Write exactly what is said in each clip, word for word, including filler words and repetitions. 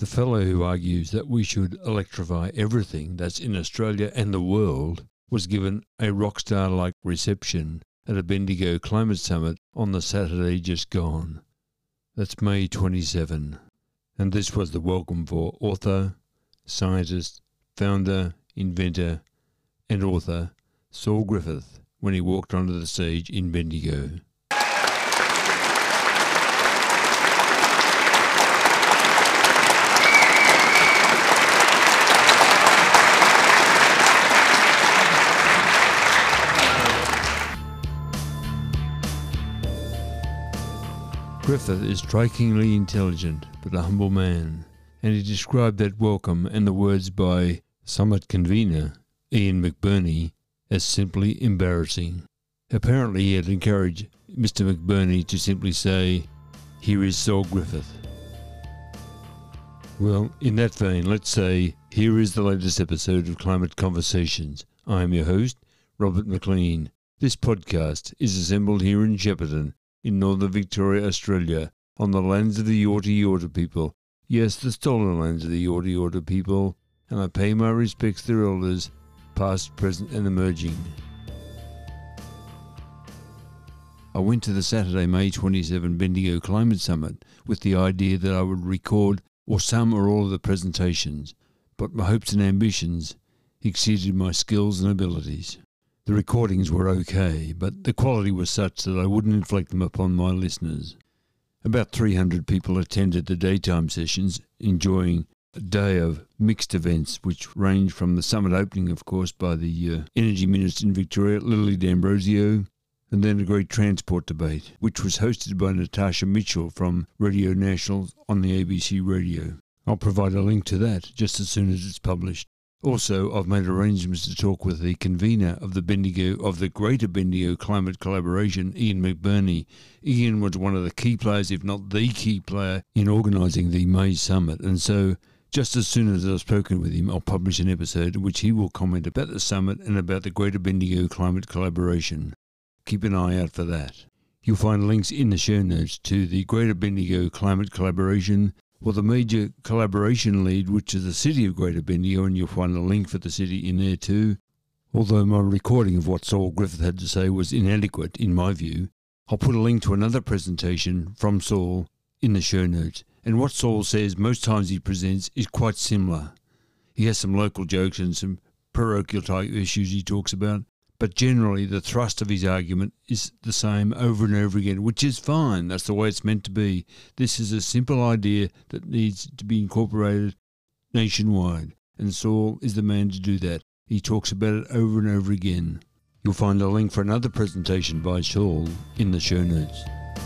The fellow who argues that we should electrify everything that's in Australia and the world was given a rock star-like reception at a Bendigo Climate Summit on the Saturday just gone. That's May twenty-seventh. And this was the welcome for author, scientist, founder, inventor, and author Saul Griffith when he walked onto the stage in Bendigo. Griffith is strikingly intelligent, but a humble man, and he described that welcome and the words by summit convener Ian McBurney as simply embarrassing. Apparently he had encouraged Mister McBurney to simply say, "Here is Saul Griffith." Well, in that vein, let's say, here is the latest episode of Climate Conversations. I am your host, Robert McLean. This podcast is assembled here in Shepparton, in northern Victoria, Australia, on the lands of the Yorta Yorta people. Yes, the stolen lands of the Yorta Yorta people, and I pay my respects to their elders, past, present and emerging. I went to the Saturday, May twenty-seventh Bendigo Climate Summit with the idea that I would record or some or all of the presentations, but my hopes and ambitions exceeded my skills and abilities. The recordings were okay, but the quality was such that I wouldn't inflict them upon my listeners. About three hundred people attended the daytime sessions, enjoying a day of mixed events, which ranged from the summit opening, of course, by the uh, Energy Minister in Victoria, Lily D'Ambrosio, and then a great transport debate, which was hosted by Natasha Mitchell from Radio National on the A B C radio. I'll provide a link to that just as soon as it's published. Also, I've made arrangements to talk with the convener of the Bendigo of the Greater Bendigo Climate Collaboration, Ian McBurney. Ian was one of the key players, if not the key player, in organising the May Summit, and so just as soon as I've spoken with him, I'll publish an episode in which he will comment about the summit and about the Greater Bendigo Climate Collaboration. Keep an eye out for that. You'll find links in the show notes to the Greater Bendigo Climate Collaboration, or the major collaboration lead, which is the city of Greater Bendigo, and you'll find a link for the city in there too. Although my recording of what Saul Griffith had to say was inadequate, in my view, I'll put a link to another presentation from Saul in the show notes. And what Saul says most times he presents is quite similar. He has some local jokes and some parochial type issues he talks about, but generally the thrust of his argument is the same over and over again, which is fine. That's the way it's meant to be. This is a simple idea that needs to be incorporated nationwide, and Saul is the man to do that. He talks about it over and over again. You'll find a link for another presentation by Saul in the show notes.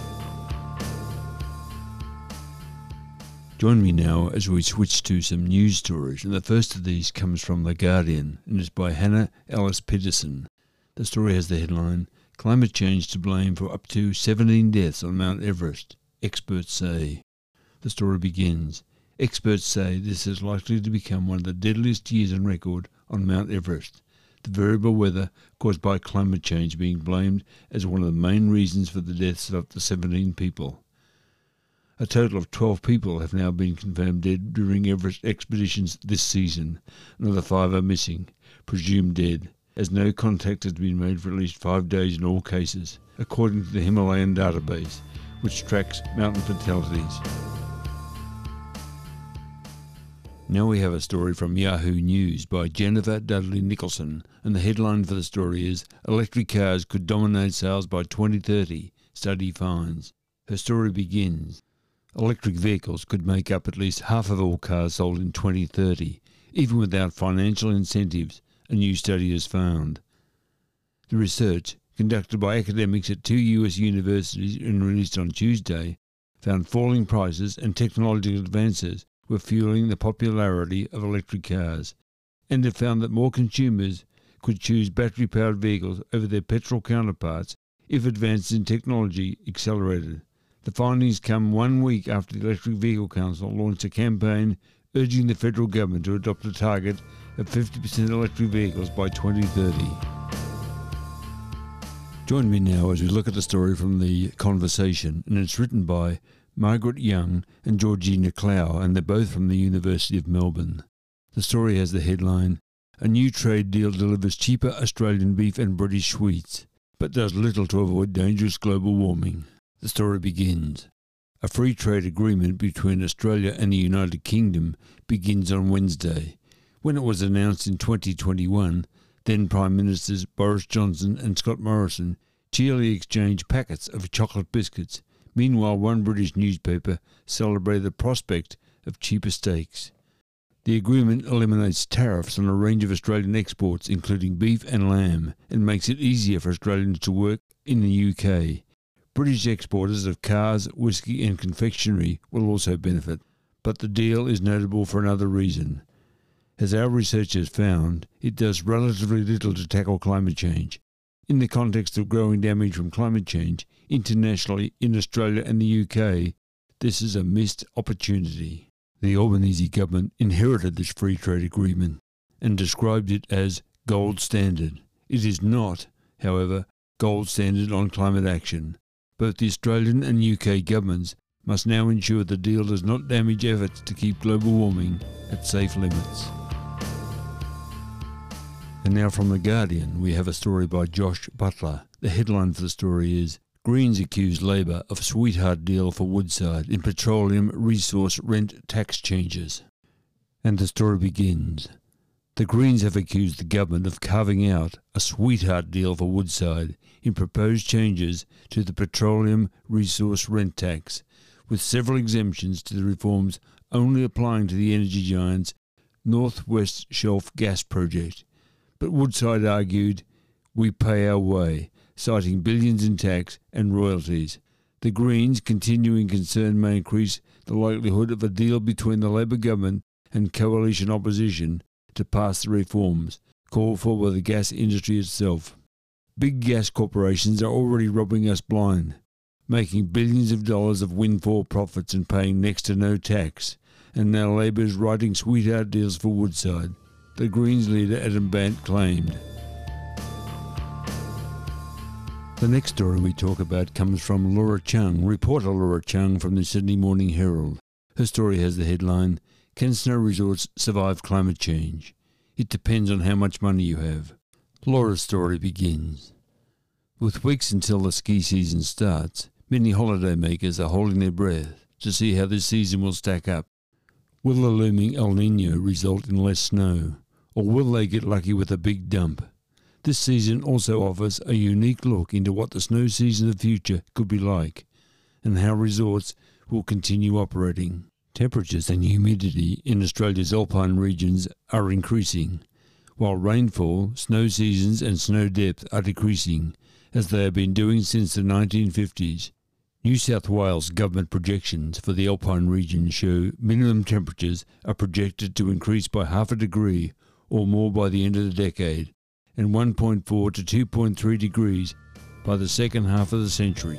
Join me now as we switch to some news stories, and the first of these comes from The Guardian, and is by Hannah Ellis Peterson. The story has the headline, "Climate Change to Blame for Up to seventeen Deaths on Mount Everest, Experts Say." The story begins, "Experts say this is likely to become one of the deadliest years on record on Mount Everest, the variable weather caused by climate change being blamed as one of the main reasons for the deaths of up to seventeen people. A total of twelve people have now been confirmed dead during Everest expeditions this season. Another five are missing, presumed dead, as no contact has been made for at least five days in all cases, according to the Himalayan database, which tracks mountain fatalities." Now we have a story from Yahoo News by Jennifer Dudley Nicholson, and the headline for the story is, "Electric cars could dominate sales by twenty thirty, study finds." Her story begins, "Electric vehicles could make up at least half of all cars sold in twenty thirty, even without financial incentives, a new study has found. The research, conducted by academics at two U S universities and released on Tuesday, found falling prices and technological advances were fueling the popularity of electric cars, and it found that more consumers could choose battery-powered vehicles over their petrol counterparts if advances in technology accelerated. The findings come one week after the Electric Vehicle Council launched a campaign urging the federal government to adopt a target of fifty percent electric vehicles by twenty thirty. Join me now as we look at the story from The Conversation, and it's written by Margaret Young and Georgina Clow, and they're both from the University of Melbourne. The story has the headline, "A new trade deal delivers cheaper Australian beef and British sweets, but does little to avoid dangerous global warming." The story begins. A free trade agreement between Australia and the United Kingdom begins on Wednesday. When it was announced in twenty twenty-one, then Prime Ministers Boris Johnson and Scott Morrison cheerily exchanged packets of chocolate biscuits. Meanwhile, one British newspaper celebrated the prospect of cheaper steaks. The agreement eliminates tariffs on a range of Australian exports, including beef and lamb, and makes it easier for Australians to work in the U K. British exporters of cars, whisky and confectionery will also benefit, but the deal is notable for another reason. As our research has found, it does relatively little to tackle climate change. In the context of growing damage from climate change, internationally, in Australia and the U K, this is a missed opportunity. The Albanese government inherited this free trade agreement and described it as gold standard. It is not, however, gold standard on climate action. Both the Australian and U K governments must now ensure the deal does not damage efforts to keep global warming at safe limits. And now from The Guardian, we have a story by Josh Butler. The headline for the story is, "Greens accuse Labor of sweetheart deal for Woodside in petroleum resource rent tax changes." And the story begins. The Greens have accused the government of carving out a sweetheart deal for Woodside in proposed changes to the petroleum resource rent tax, with several exemptions to the reforms only applying to the energy giant's North West Shelf gas project. But Woodside argued, "We pay our way," citing billions in tax and royalties. The Greens' continuing concern may increase the likelihood of a deal between the Labor government and coalition opposition to pass the reforms called for by the gas industry itself. Big gas corporations are already robbing us blind, making billions of dollars of windfall profits and paying next to no tax, and now Labor is writing sweetheart deals for Woodside, the Greens leader Adam Bandt claimed. The next story we talk about comes from Laura Chung, reporter Laura Chung from the Sydney Morning Herald. Her story has the headline, "Can snow resorts survive climate change? It depends on how much money you have." Laura's story begins. With weeks until the ski season starts, many holidaymakers are holding their breath to see how this season will stack up. Will the looming El Niño result in less snow, or will they get lucky with a big dump? This season also offers a unique look into what the snow season of the future could be like, and how resorts will continue operating. Temperatures and humidity in Australia's alpine regions are increasing, while rainfall, snow seasons and snow depth are decreasing, as they have been doing since the nineteen fifties. New South Wales government projections for the alpine region show minimum temperatures are projected to increase by half a degree or more by the end of the decade, and one point four to two point three degrees by the second half of the century.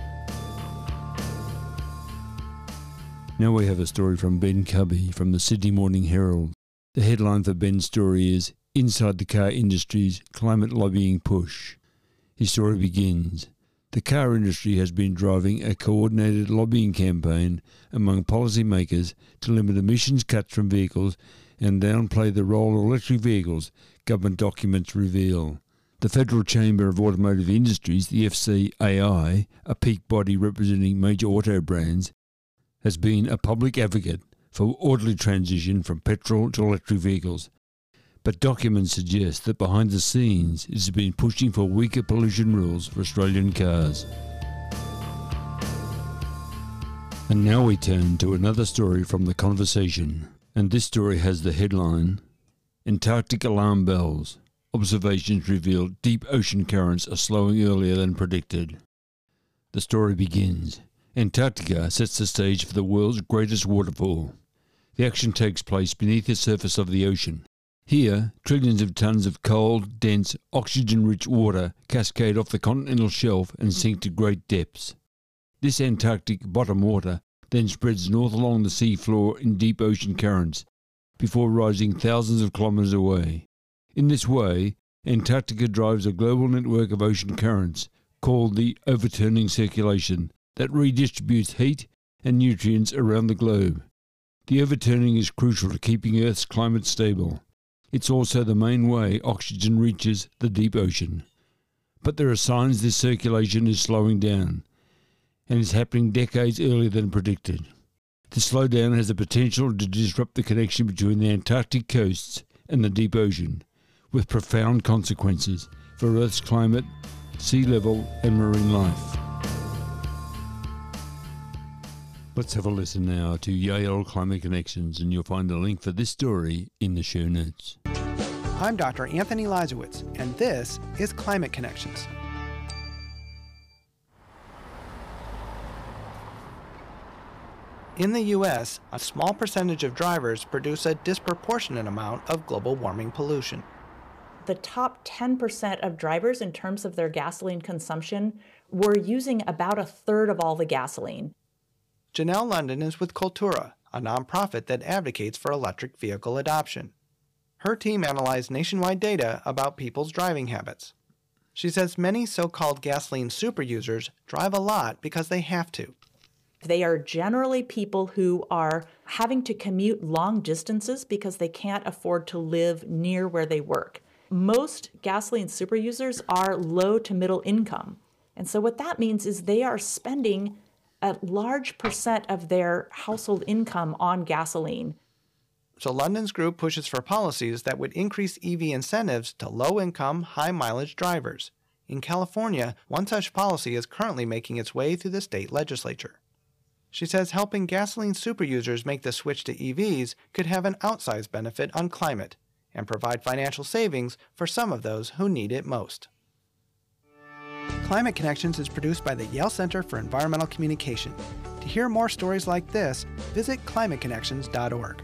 Now we have a story from Ben Cubby from the Sydney Morning Herald. The headline for Ben's story is, "Inside the Car Industry's Climate Lobbying Push." His story begins. The car industry has been driving a coordinated lobbying campaign among policymakers to limit emissions cuts from vehicles and downplay the role of electric vehicles, government documents reveal. The Federal Chamber of Automotive Industries, the F C A I, a peak body representing major auto brands, has been a public advocate for orderly transition from petrol to electric vehicles. But documents suggest that behind the scenes it has been pushing for weaker pollution rules for Australian cars. And now we turn to another story from The Conversation. And this story has the headline, "Antarctic Alarm Bells. Observations reveal deep ocean currents are slowing earlier than predicted." The story begins. Antarctica sets the stage for the world's greatest waterfall. The action takes place beneath the surface of the ocean. Here, trillions of tons of cold, dense, oxygen-rich water cascade off the continental shelf and sink to great depths. This Antarctic bottom water then spreads north along the sea floor in deep ocean currents, before rising thousands of kilometres away. In this way, Antarctica drives a global network of ocean currents, called the overturning circulation, that redistributes heat and nutrients around the globe. The overturning is crucial to keeping Earth's climate stable. It's also the main way oxygen reaches the deep ocean. But there are signs this circulation is slowing down, and is happening decades earlier than predicted. The slowdown has the potential to disrupt the connection between the Antarctic coasts and the deep ocean, with profound consequences for Earth's climate, sea level, and marine life. Let's have a listen now to Yale Climate Connections, and you'll find a link for this story in the show notes. I'm Doctor Anthony Lazowitz, and this is Climate Connections. In the U S, a small percentage of drivers produce a disproportionate amount of global warming pollution. The top ten percent of drivers, in terms of their gasoline consumption, were using about a third of all the gasoline. Janelle London is with Cultura, a nonprofit that advocates for electric vehicle adoption. Her team analyzed nationwide data about people's driving habits. She says many so-called gasoline super users drive a lot because they have to. They are generally people who are having to commute long distances because they can't afford to live near where they work. Most gasoline super users are low to middle income. And so what that means is they are spending a large percent of their household income on gasoline. So London's group pushes for policies that would increase E V incentives to low-income, high-mileage drivers. In California, one such policy is currently making its way through the state legislature. She says helping gasoline super users make the switch to E Vs could have an outsized benefit on climate and provide financial savings for some of those who need it most. Climate Connections is produced by the Yale Center for Environmental Communication. To hear more stories like this, visit climate connections dot org.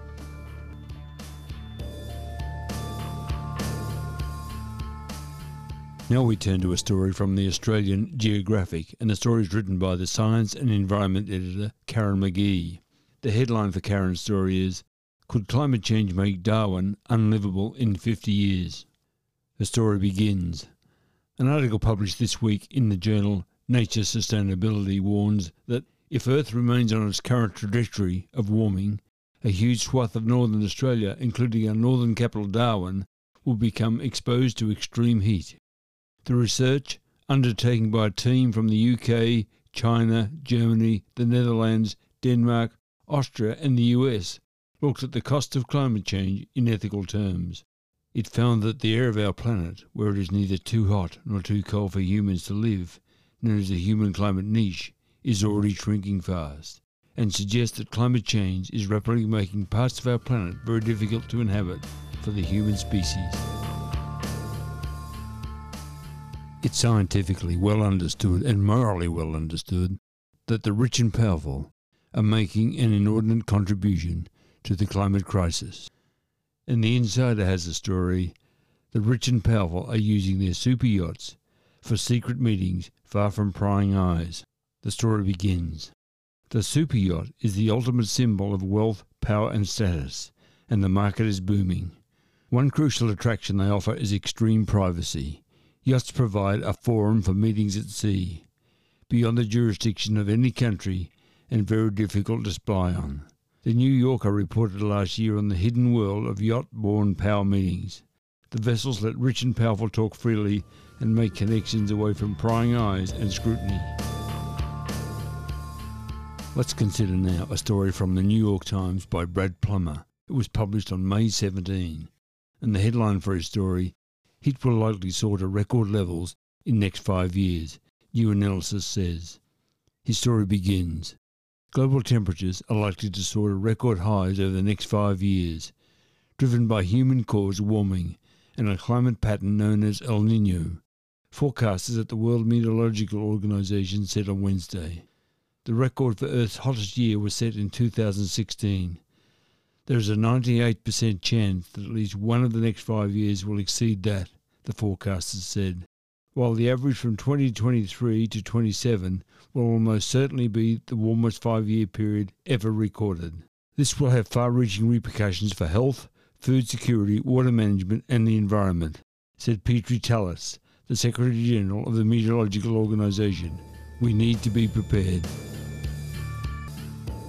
Now we turn to a story from the Australian Geographic, and the story is written by the Science and Environment editor Karen McGee. The headline for Karen's story is, "Could climate change make Darwin unlivable in fifty years?" The story begins. An article published this week in the journal Nature Sustainability warns that if Earth remains on its current trajectory of warming, a huge swath of northern Australia, including our northern capital Darwin, will become exposed to extreme heat. The research, undertaken by a team from the U K, China, Germany, the Netherlands, Denmark, Austria and the U S, looked at the cost of climate change in ethical terms. It found that the air of our planet, where it is neither too hot nor too cold for humans to live, known as the human climate niche, is already shrinking fast, and suggests that climate change is rapidly making parts of our planet very difficult to inhabit for the human species. It's scientifically well understood and morally well understood that the rich and powerful are making an inordinate contribution to the climate crisis. And the Insider has a story. The rich and powerful are using their super yachts for secret meetings far from prying eyes. The story begins. The super yacht is the ultimate symbol of wealth, power and status, and the market is booming. One crucial attraction they offer is extreme privacy. Yachts provide a forum for meetings at sea, beyond the jurisdiction of any country and very difficult to spy on. The New Yorker reported last year on the hidden world of yacht-borne power meetings. The vessels let rich and powerful talk freely and make connections away from prying eyes and scrutiny. Let's consider now a story from the New York Times by Brad Plummer. It was published on May seventeenth, and the headline for his story, "Heat will likely soar to record levels in next five years, new analysis says." His story begins. Global temperatures are likely to soar to record highs over the next five years, driven by human-caused warming and a climate pattern known as El Niño. Forecasters at the World Meteorological Organization said on Wednesday. The record for Earth's hottest year was set in two thousand sixteen. There is a ninety-eight percent chance that at least one of the next five years will exceed that, the forecasters said, while the average from twenty twenty-three to twenty-seven will almost certainly be the warmest five-year period ever recorded. This will have far-reaching repercussions for health, food security, water management and the environment, said Petri Talas, the Secretary-General of the Meteorological Organization. We need to be prepared.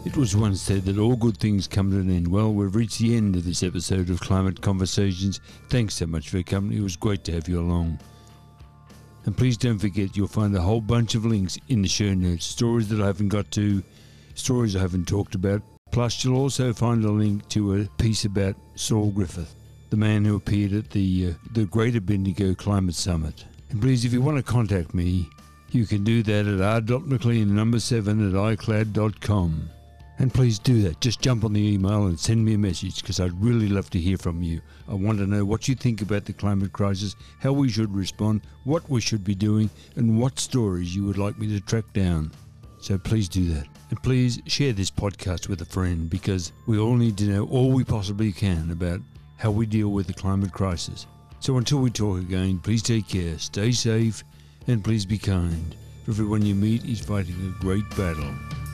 It was once said that all good things come to an end. Well, we've reached the end of this episode of Climate Conversations. Thanks so much for your company. It was great to have you along. And please don't forget, you'll find a whole bunch of links in the show notes. Stories that I haven't got to, stories I haven't talked about. Plus, you'll also find a link to a piece about Saul Griffith, the man who appeared at the, uh, the Greater Bendigo Climate Summit. And please, if you want to contact me, you can do that at r dot mclean number seven at i cloud dot com. And please do that. Just jump on the email and send me a message, because I'd really love to hear from you. I want to know what you think about the climate crisis, how we should respond, what we should be doing, and what stories you would like me to track down. So please do that. And please share this podcast with a friend, because we all need to know all we possibly can about how we deal with the climate crisis. So until we talk again, please take care, stay safe, and please be kind. For everyone you meet is fighting a great battle.